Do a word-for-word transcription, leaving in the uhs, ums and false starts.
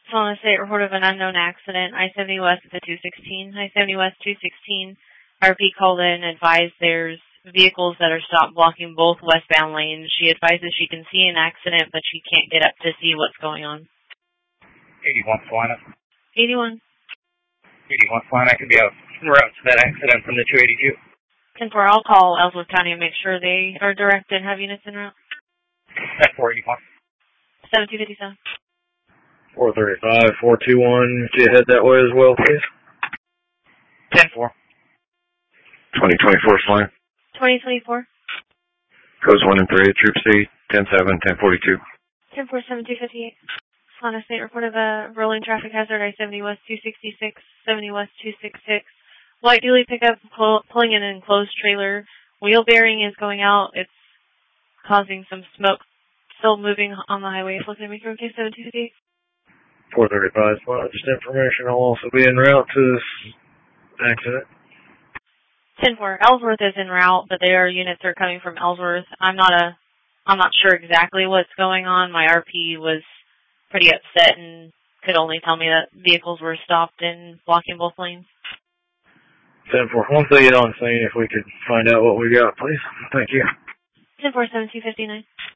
On a state report of an unknown accident, I seventy West to two sixteen. I seventy West two sixteen. R P called in and advised there's vehicles that are stopped blocking both westbound lanes. She advises she can see an accident, but she can't get up to see what's going on. eighty-one Salina. eighty-one. eighty-one Salina, I could be out en route to that accident from the two eighty-two. ten four, I'll call Ellsworth County and make sure they are direct and have units en route. ten four eighty-one. seven two five seven. four thirty-five, four two one, can you head that way as well, please? ten four. twenty twenty-four Salina. twenty twenty-four. Codes one and three, Troop C, ten seven, ten forty-two. ten four seven two fifty-eight. On a state report of a rolling traffic hazard, I seventy West two sixty-six, seventy West two sixty-six. White dually pickup pull, pulling in an enclosed trailer. Wheel bearing is going out. It's causing some smoke. Still moving on the highway. It's looking at me from K seven two fifty-eight. four thirty-five, Salina, just information. I'll also be en route to this accident. ten four. Ellsworth is en route, but their units are coming from Ellsworth. I'm not a, I'm not sure exactly what's going on. My R P was pretty upset and could only tell me that vehicles were stopped and blocking both lanes. ten four, once they get on scene, if we could find out what we got, please. Thank you. ten four seven two fifty-nine.